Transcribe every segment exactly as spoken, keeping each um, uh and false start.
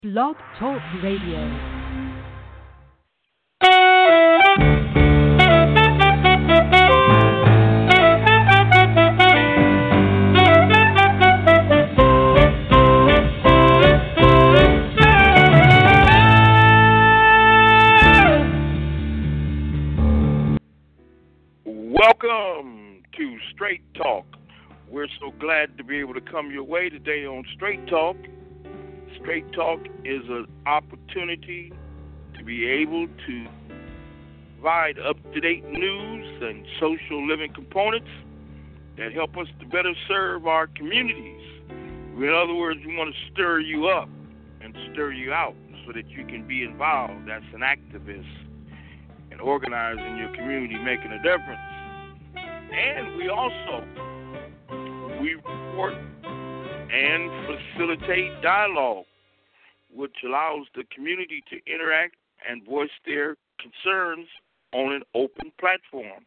Blog Talk Radio. Welcome to Straight Talk. We're so glad to be able to come your way today on Straight Talk. Straight Talk is an opportunity to be able to provide up-to-date news and social living components that help us to better serve our communities. In other words, we want to stir you up and stir you out so that you can be involved as an activist and organizing your community, making a difference. And we also, we report and facilitate dialogue, which allows the community to interact and voice their concerns on an open platform.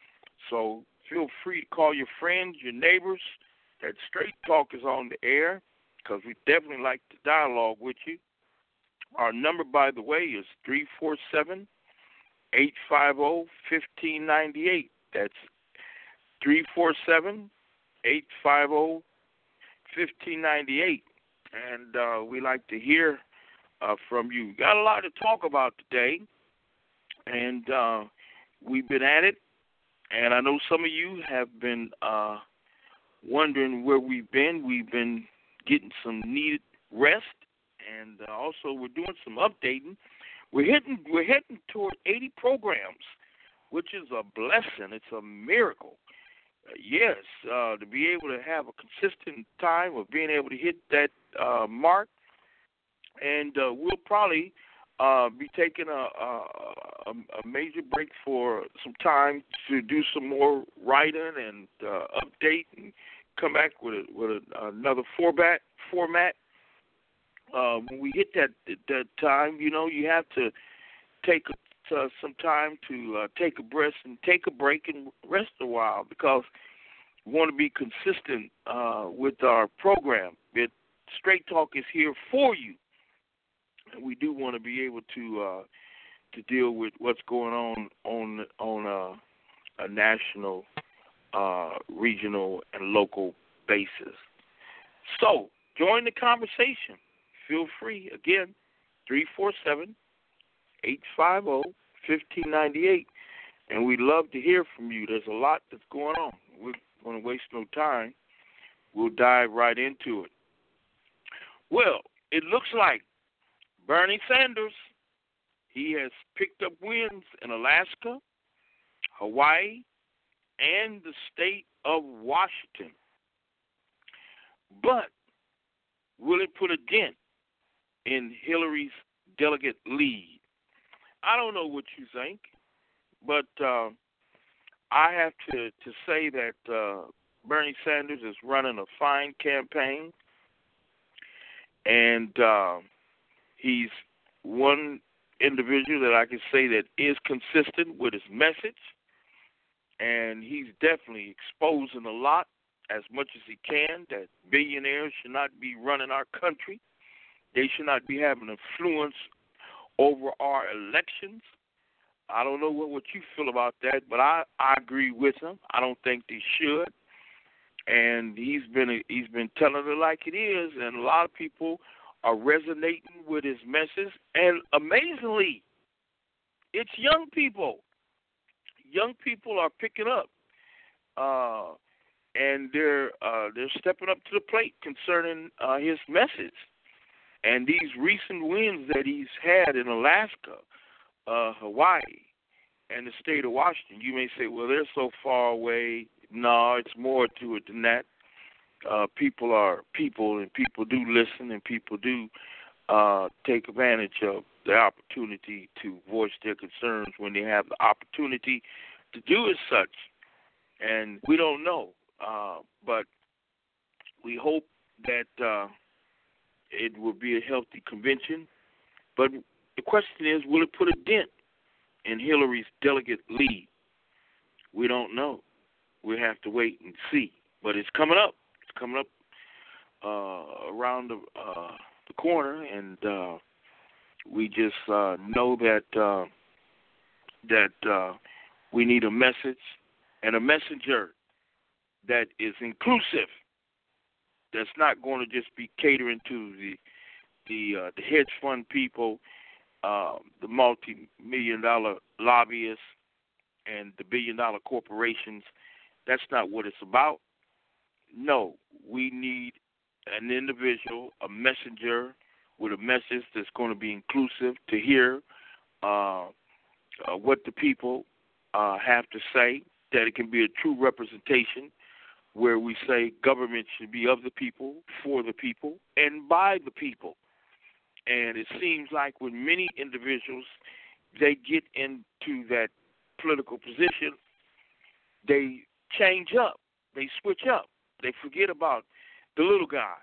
So feel free to call your friends, your neighbors. That Straight Talk is on the air because we definitely like to dialogue with you. Our number, by the way, is three four seven, eight five zero, one five nine eight. That's three four seven, eight five zero, one five nine eight. And uh, we like to hear uh, from you. Got a lot to talk about today, and uh, we've been at it. And I know some of you have been uh, wondering where we've been. We've been getting some needed rest, and uh, also we're doing some updating. We're heading we're heading toward eighty programs, which is a blessing. It's a miracle. Uh, yes, uh, to be able to have a consistent time of being able to hit that uh, mark, and uh, we'll probably uh, be taking a, a, a major break for some time to do some more writing and uh, update and come back with a, with a, another format. Format. Uh, when we hit that that time, you know, you have to take uh, some time to uh, take a breath and take a break and rest a while because we want to be consistent uh, with our program. It, Straight Talk is here for you, and we do want to be able to uh, to deal with what's going on on on uh, a national, uh, regional, and local basis. So join the conversation. Feel free, again, three four seven, eight five zero, one five nine eight. And we'd love to hear from you. There's a lot that's going on. We're going to waste no time. We'll dive right into it. Well, it looks like Bernie Sanders, he has picked up wins in Alaska, Hawaii, and the state of Washington. But will it put a dent in Hillary's delegate lead? I don't know what you think, but uh, I have to, to say that uh, Bernie Sanders is running a fine campaign, and uh, he's one individual that I can say that is consistent with his message, and he's definitely exposing a lot as much as he can that billionaires should not be running our country. They should not be having influence over our elections. I don't know what, what you feel about that, but I, I agree with him. I don't think they should. And he's been he's been telling it like it is, and a lot of people are resonating with his message. And amazingly, it's young people. Young people are picking up, uh, and they're uh, they're stepping up to the plate concerning uh, his message. And these recent wins that he's had in Alaska, uh, Hawaii, and the state of Washington, you may say, well, they're so far away. No, it's more to it than that. Uh, people are people, and people do listen, and people do uh, take advantage of the opportunity to voice their concerns when they have the opportunity to do as such. And we don't know, uh, but we hope that uh, it will be a healthy convention. But the question is, will it put a dent in Hillary's delegate lead? We don't know. We have to wait and see. But it's coming up. It's coming up uh, around the, uh, the corner, and uh, we just uh, know that uh, that uh, we need a message and a messenger that is inclusive. That's not going to just be catering to the the uh, the hedge fund people, uh, the multi-million dollar lobbyists, and the billion dollar corporations. That's not what it's about. No, we need an individual, a messenger with a message that's going to be inclusive to hear uh, uh, what the people uh, have to say, that it can be a true representation where we say government should be of the people, for the people, and by the people. And it seems like with many individuals, they get into that political position, they change up, they switch up, they forget about the little guy,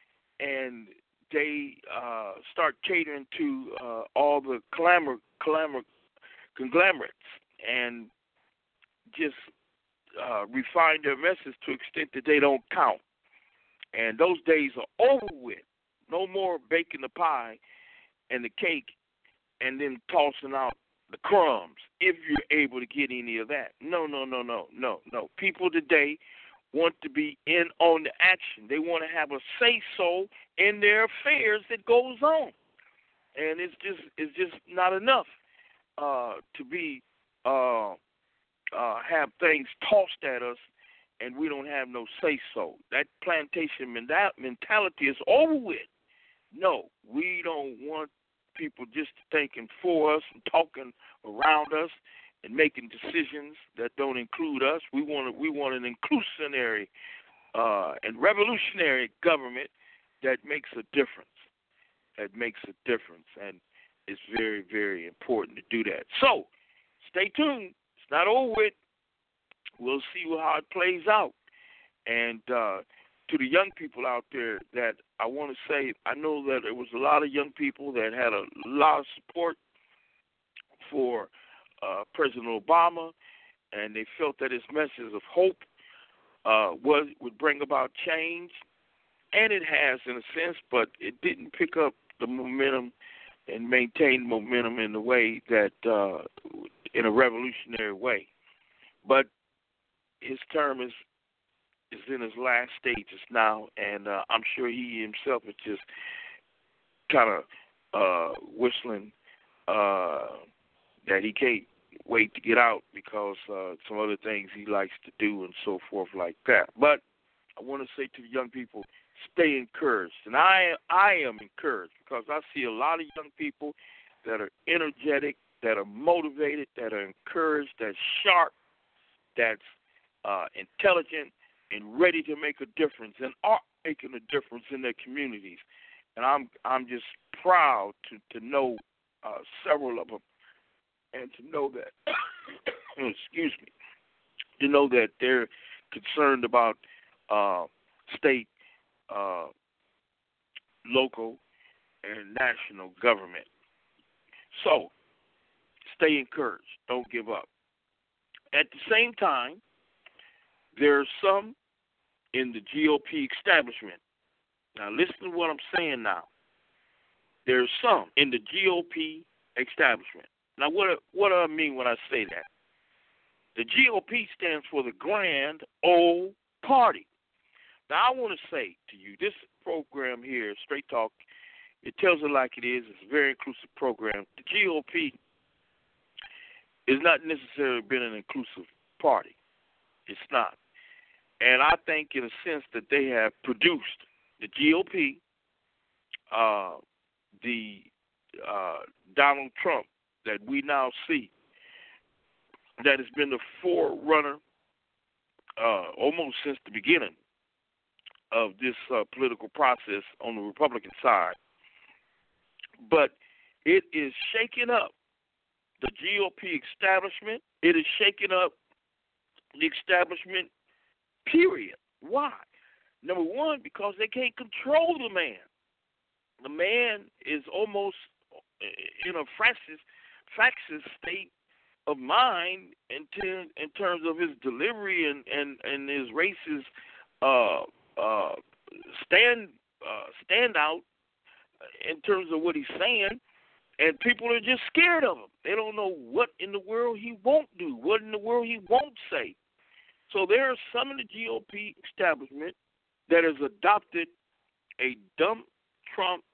and they uh, start catering to uh, all the clamor, clamor, conglomerates, and just uh, refine their message to the extent that they don't count. And those days are over with. No more baking the pie and the cake and then tossing out the crumbs if you're able to get any of that. No, no, no, no, no, no. People today want to be in on the action. They want to have a say-so in their affairs that goes on. And it's just it's just not enough uh, to be uh, uh, have things tossed at us and we don't have no say-so. That plantation mentality is over with. No, we don't want people just thinking for us and talking around us and making decisions that don't include us. We want a, we want an inclusionary uh, and revolutionary government that makes a difference. That makes a difference, and it's very, very important to do that. So, stay tuned. It's not over with. We'll see how it plays out. And uh, to the young people out there, that I want to say, I know that there was a lot of young people that had a lot of support for uh, President Obama, and they felt that his message of hope uh, was would bring about change, and it has in a sense, but it didn't pick up the momentum and maintain momentum in the way that, uh, in a revolutionary way. But his term is is in his last stages now, and uh, I'm sure he himself is just kind of uh, whistling uh, that he can't wait to get out because uh, some other things he likes to do and so forth like that. But I want to say to the young people, stay encouraged. And I, I am encouraged because I see a lot of young people that are energetic, that are motivated, that are encouraged, that's sharp, that's uh, intelligent, and ready to make a difference, and are making a difference in their communities. And I'm I'm just proud to, to know uh, several of them, and to know that, excuse me, to know that they're concerned about uh, state, uh, local, and national government. So, stay encouraged. Don't give up. At the same time, there are some in the G O P establishment. Now, listen to what I'm saying now. There are some in the G O P establishment. Now, what, what do I mean when I say that? The G O P stands for the Grand Old Party. Now, I want to say to you, this program here, Straight Talk, it tells it like it is. It's a very inclusive program. The G O P has not necessarily been an inclusive party. It's not. And I think in a sense that they have produced the G O P, uh, the uh, Donald Trump that we now see, that has been the forerunner uh, almost since the beginning of this uh, political process on the Republican side. But it is shaking up the G O P establishment. It is shaking up the establishment, period. Why? Number one, because they can't control the man. The man is almost in a fractious, fractious state of mind in, ter- in terms of his delivery and, and, and his racist uh, uh, stand uh, standout in terms of what he's saying, and people are just scared of him. They don't know what in the world he won't do, what in the world he won't say. So there are some in the G O P establishment that has adopted a dump Trump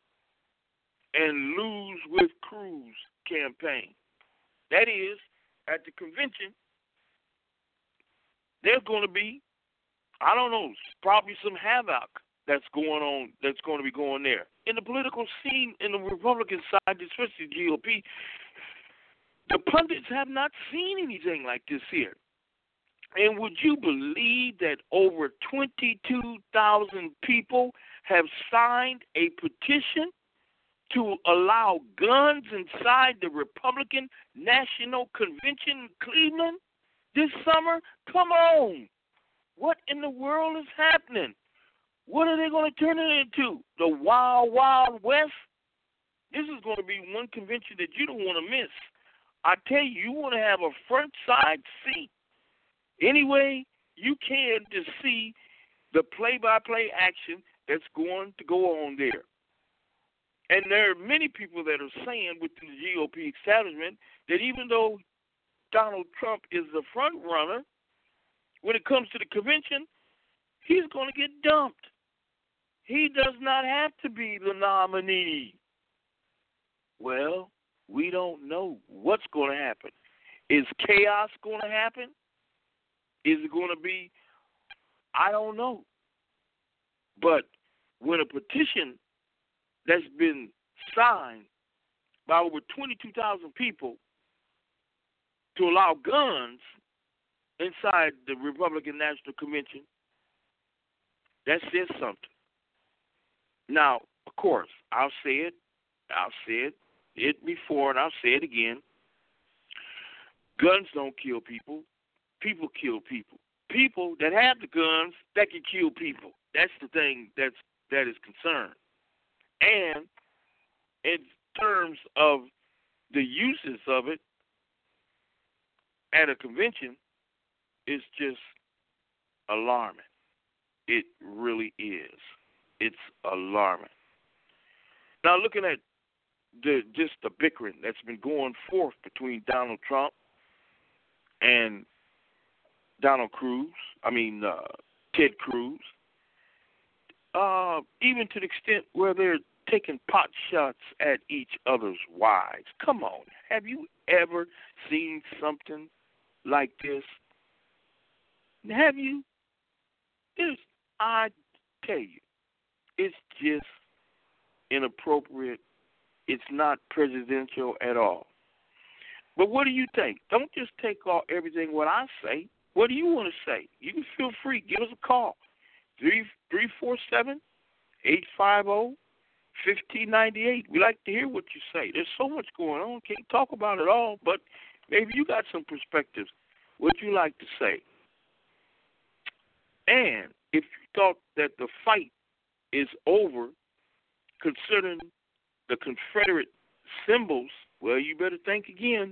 and lose with Cruz campaign. That is, at the convention, there's going to be, I don't know, probably some havoc that's going on, that's going to be going there. In the political scene, in the Republican side, especially the G O P, the pundits have not seen anything like this here. And would you believe that over twenty-two thousand people have signed a petition to allow guns inside the Republican National Convention in Cleveland this summer? Come on. What in the world is happening? What are they going to turn it into? The Wild, Wild West? This is going to be one convention that you don't want to miss. I tell you, you want to have a front side seat any way you can to see the play-by-play action that's going to go on there. And there are many people that are saying within the G O P establishment that even though Donald Trump is the front runner, when it comes to the convention, he's going to get dumped. He does not have to be the nominee. Well, we don't know what's going to happen. Is chaos going to happen? Is it going to be, I don't know. But when a petition that's been signed by over twenty-two thousand people to allow guns inside the Republican National Convention, that says something. Now, of course, I'll say it, I'll say it, it before, and I'll say it again. Guns don't kill people. People kill people. People that have the guns that can kill people. That's the thing that's that is concerned. And in terms of the uses of it at a convention, it's just alarming. It really is. It's alarming. Now, looking at the just the bickering that's been going forth between Donald Trump and Donald Cruz, I mean uh, Ted Cruz, uh, even to the extent where they're taking pot shots at each other's wives. Come on, have you ever seen something like this? Have you? It's, I tell you, it's just inappropriate. It's not presidential at all. But what do you think? Don't just take all everything what I say. What do you want to say? You can feel free. Give us a call. three three four seven, eight five zero, one five nine eight. We like to hear what you say. There's so much going on. Can't talk about it all, but maybe you got some perspectives. What you like to say? And if you thought that the fight is over concerning the Confederate symbols, well, you better think again.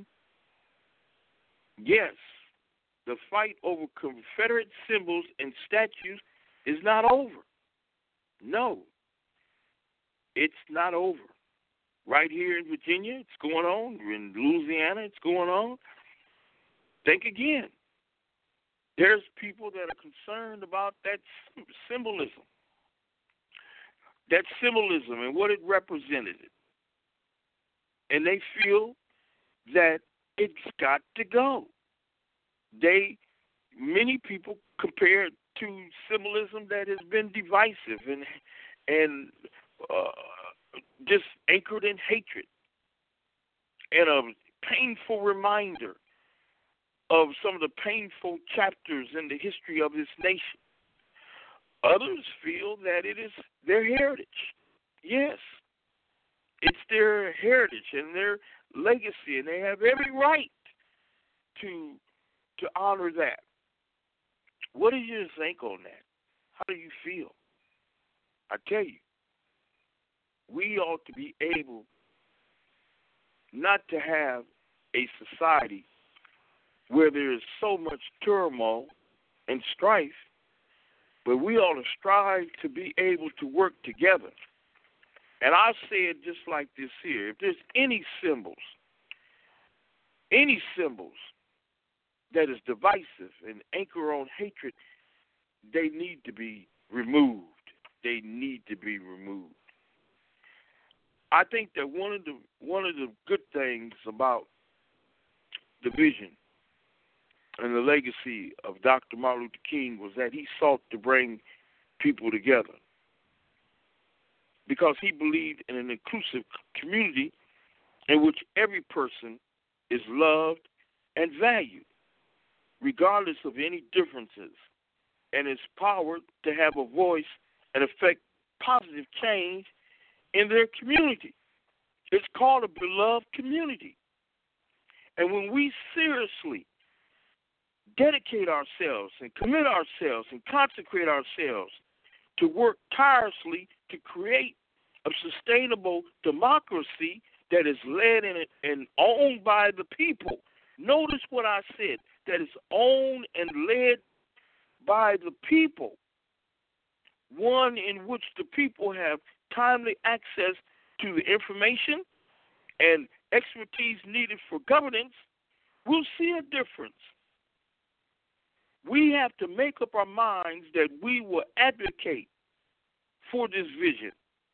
Yes, the fight over Confederate symbols and statues is not over. No, it's not over. Right here in Virginia, it's going on. In Louisiana, it's going on. Think again. There's people that are concerned about that symbolism, that symbolism and what it represented. And they feel that it's got to go. They, many people compare it to symbolism that has been divisive and and uh, just anchored in hatred and a painful reminder of some of the painful chapters in the history of this nation. Others feel that it is their heritage. Yes, it's their heritage and their legacy, and they have every right to to honor that. What do you think on that? How do you feel? I tell you, we ought to be able not to have a society where there is so much turmoil and strife, but we ought to strive to be able to work together And I say it just like this here. If there's any symbols, any symbols that is divisive and anchor on hatred, they need to be removed. They need to be removed. I think that one of the one of the good things about the vision and the legacy of Doctor Martin Luther King was that he sought to bring people together because he believed in an inclusive community in which every person is loved and valued, regardless of any differences, and is powered to have a voice and affect positive change in their community. It's called a beloved community. And when we seriously dedicate ourselves and commit ourselves and consecrate ourselves to work tirelessly to create a sustainable democracy that is led and, and owned by the people. Notice what I said, that is owned and led by the people, one in which the people have timely access to the information and expertise needed for governance, we'll see a difference. We have to make up our minds that we will advocate for this vision,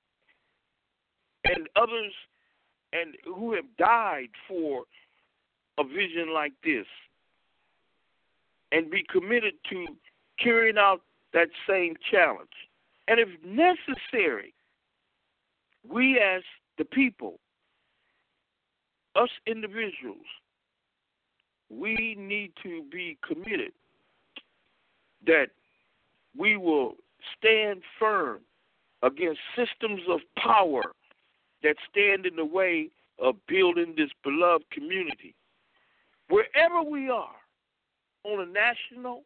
and others and who have died for a vision like this, and be committed to carrying out that same challenge. And if necessary, we as the people, us individuals, we need to be committed that we will stand firm against systems of power that stand in the way of building this beloved community. Wherever we are, on a national,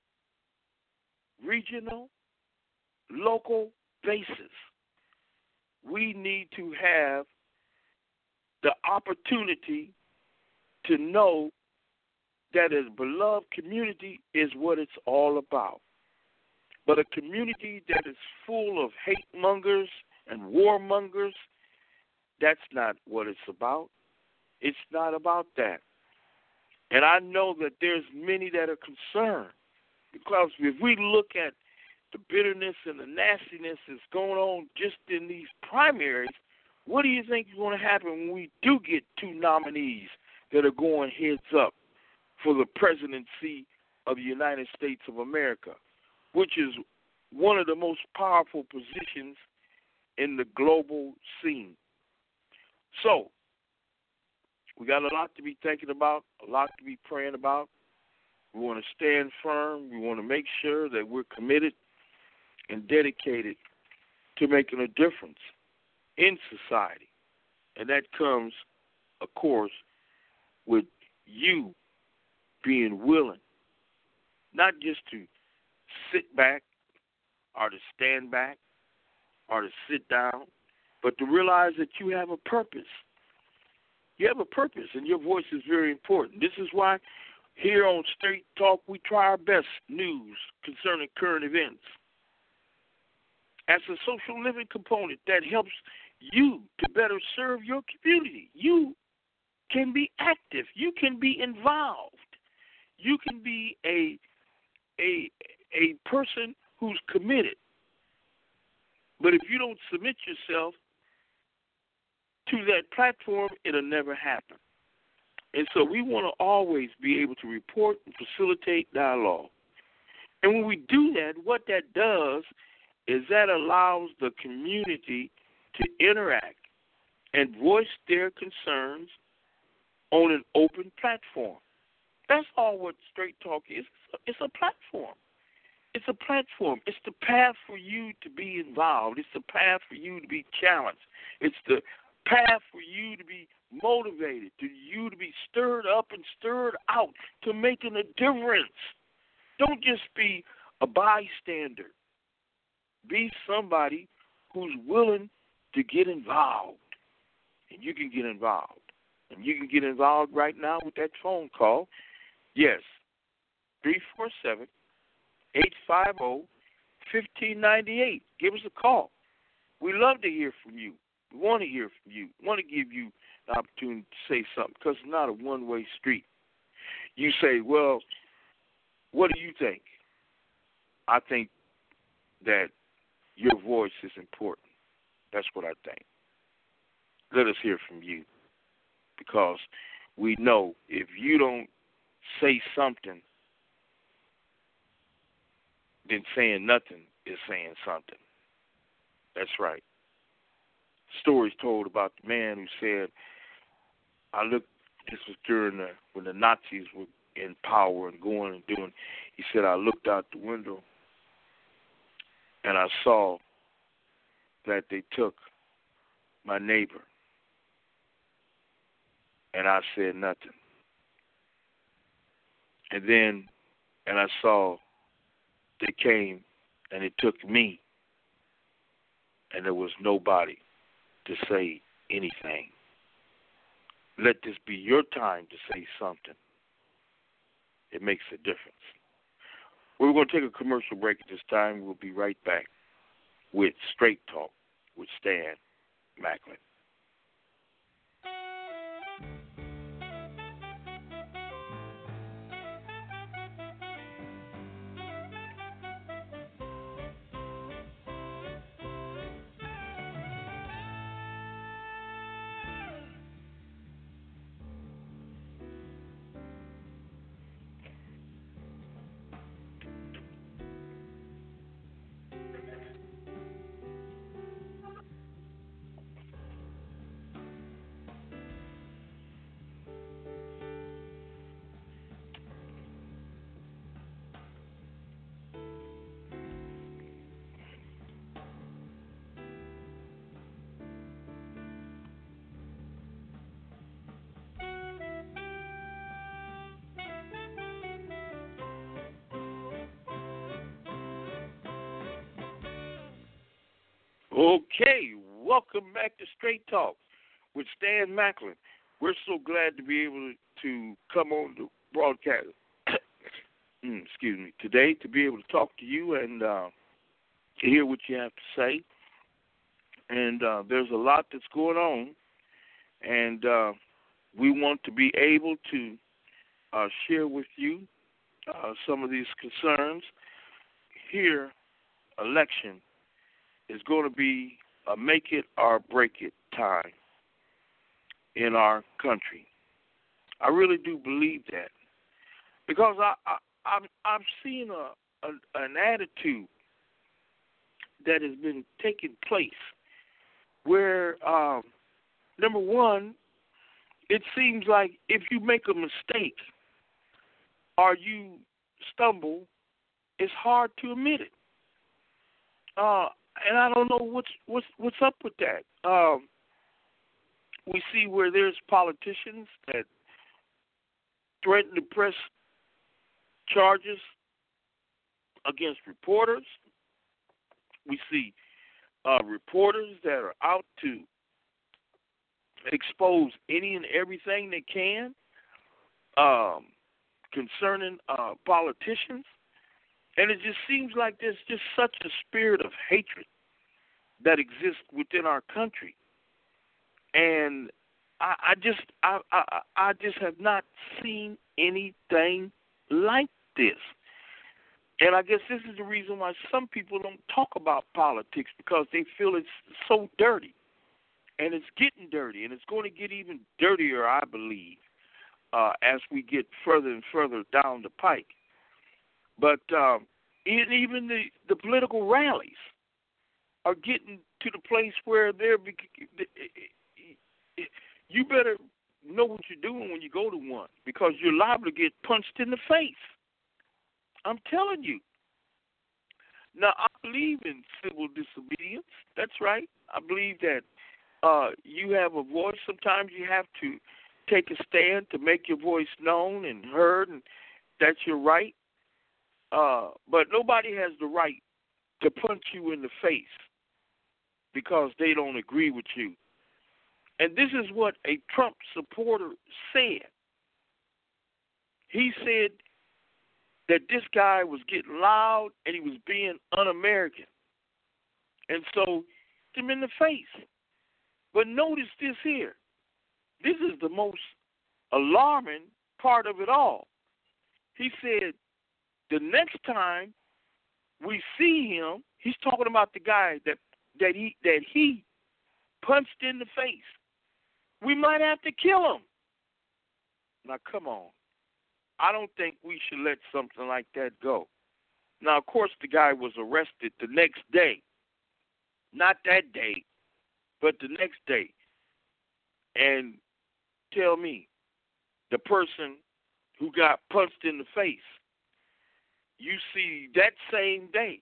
regional, local basis, we need to have the opportunity to know that a beloved community is what it's all about. But a community that is full of hate mongers and warmongers, that's not what it's about. It's not about that. And I know that there's many that are concerned, because if we look at the bitterness and the nastiness that's going on just in these primaries, what do you think is going to happen when we do get two nominees that are going heads up for the presidency of the United States of America, which is one of the most powerful positions in the global scene? So, we got a lot to be thinking about, a lot to be praying about. We want to stand firm. We want to make sure that we're committed and dedicated to making a difference in society. And that comes, of course, with you being willing, not just to sit back or to stand back or to sit down, but to realize that you have a purpose. You have a purpose, and your voice is very important. This is why here on Straight Talk we try our best news concerning current events as a social living component that helps you to better serve your community. You can be active. You can be involved. You can be a a a person who's committed. But if you don't submit yourself to that platform, it'll never happen. And so we want to always be able to report and facilitate dialogue. And when we do that, what that does is that allows the community to interact and voice their concerns on an open platform. That's all what Straight Talk is. It's a platform. It's a platform. It's the path for you to be involved. It's the path for you to be challenged. It's the path for you to be motivated, to you to be stirred up and stirred out to making a difference. Don't just be a bystander. Be somebody who's willing to get involved. And you can get involved. And you can get involved right now with that phone call. Yes, three four seven, eight five zero, one five nine eight. Give us a call. We love to hear from you. We want to hear from you. We want to give you the opportunity to say something because it's not a one-way street. You say, well, what do you think? I think that your voice is important. That's what I think. Let us hear from you because we know if you don't say something, then saying nothing is saying something. That's right. Stories told about the man who said, I looked, this was during the, when the Nazis were in power and going and doing, he said, I looked out the window and I saw that they took my neighbor and I said nothing. And then, and I saw they came and they took me and there was nobody to say anything. Let this be your time to say something. It makes a difference. We're going to take a commercial break at this time. We'll be right back with Straight Talk with Stan Macklin. Okay, welcome back to Straight Talk with Stan Macklin. We're so glad to be able to come on the broadcast, excuse me, today to be able to talk to you and uh, to hear what you have to say. And uh, there's a lot that's going on, and uh, we want to be able to uh, share with you uh, some of these concerns. Here, election is going to be a make it or break it time in our country. I really do believe that because I, I, I've, I've seen a, a, an attitude that has been taking place where, um, number one, it seems like if you make a mistake or you stumble, it's hard to admit it. Uh, And I don't know what's what's what's up with that. Um, we see where there's politicians that threaten to press charges against reporters. We see uh, reporters that are out to expose any and everything they can um, concerning uh, politicians. And it just seems like there's just such a spirit of hatred that exists within our country. And I, I just I, I I just have not seen anything like this. And I guess this is the reason why some people don't talk about politics, because they feel it's so dirty. And it's getting dirty, and it's going to get even dirtier, I believe, uh, as we get further and further down the pike. But um, even the, the political rallies are getting to the place where they're, you better know what you're doing when you go to one, because you're liable to get punched in the face. I'm telling you. Now, I believe in civil disobedience. That's right. I believe that uh, you have a voice. Sometimes you have to take a stand to make your voice known and heard, and that's your right. Uh, but nobody has the right to punch you in the face because they don't agree with you. And this is what a Trump supporter said. He said that this guy was getting loud and he was being un-American. And so him in the face. But notice this here. This is the most alarming part of it all. He said, the next time we see him, he's talking about the guy that, that he that he punched in the face. We might have to kill him. Now, come on. I don't think we should let something like that go. Now, of course, the guy was arrested the next day. Not that day, but the next day. And tell me, the person who got punched in the face, you see that same day,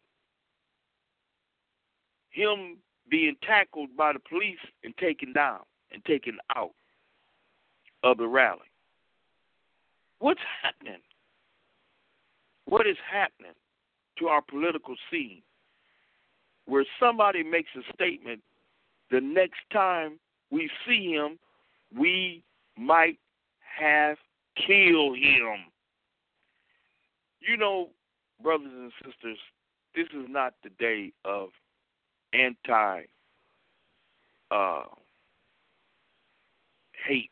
him being tackled by the police and taken down and taken out of the rally. What's happening? What is happening to our political scene where somebody makes a statement, the next time we see him, we might have killed him? You know, brothers and sisters, this is not the day of anti uh, hate,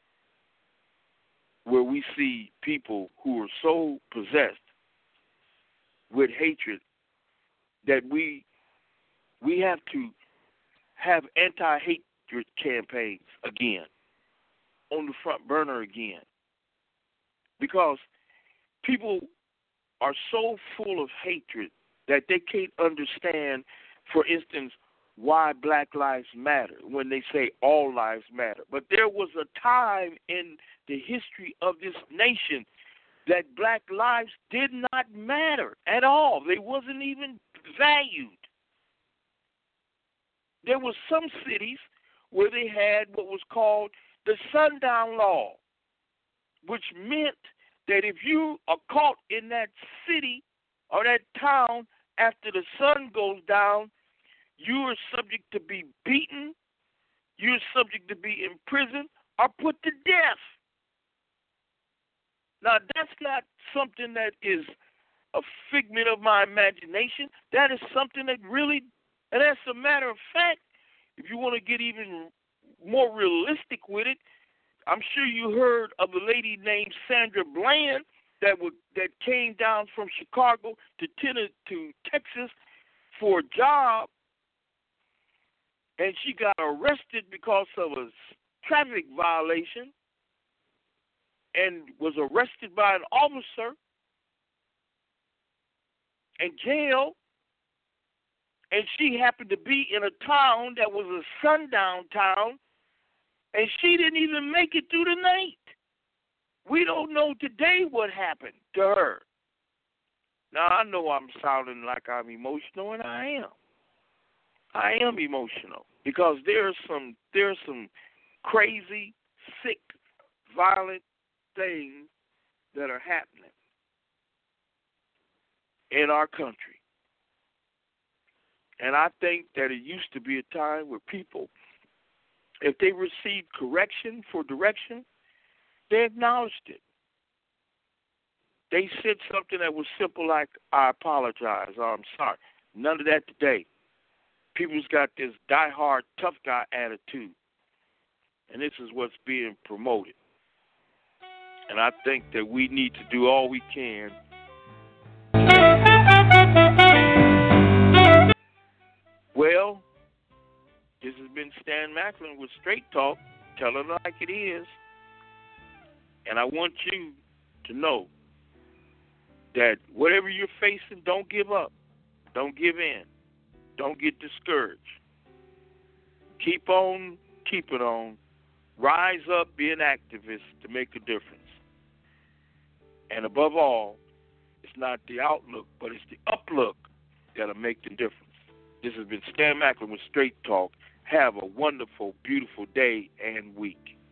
where we see people who are so possessed with hatred that we we have to have anti-hatred campaigns again, on the front burner again, because people are so full of hatred that they can't understand, for instance, why Black Lives Matter when they say all lives matter. But there was a time in the history of this nation that black lives did not matter at all. They wasn't even valued. There were some cities where they had what was called the sundown law, which meant that if you are caught in that city or that town after the sun goes down, you are subject to be beaten, you're subject to be imprisoned, or put to death. Now, that's not something that is a figment of my imagination. That is something that really, and as a matter of fact, if you want to get even more realistic with it, I'm sure you heard of a lady named Sandra Bland that would that came down from Chicago to Tennessee, to Texas for a job, and she got arrested because of a traffic violation and was arrested by an officer and jailed. And she happened to be in a town that was a sundown town, and she didn't even make it through the night. We don't know today what happened to her. Now, I know I'm sounding like I'm emotional, and I am. I am emotional because there are some there are some crazy, sick, violent things that are happening in our country. And I think that it used to be a time where people, if they received correction for direction, they acknowledged it. They said something that was simple like, I apologize, or I'm sorry. None of that today. People's got this die-hard, tough guy attitude. And this is what's being promoted. And I think that we need to do all we can. Well, this has been Stan Macklin with Straight Talk, telling it like it is. And I want you to know that whatever you're facing, don't give up. Don't give in. Don't get discouraged. Keep on keeping on. Rise up, be an activist to make a difference. And above all, it's not the outlook, but it's the uplook that'll make the difference. This has been Stan Macklin with Straight Talk. Have a wonderful, beautiful day and week.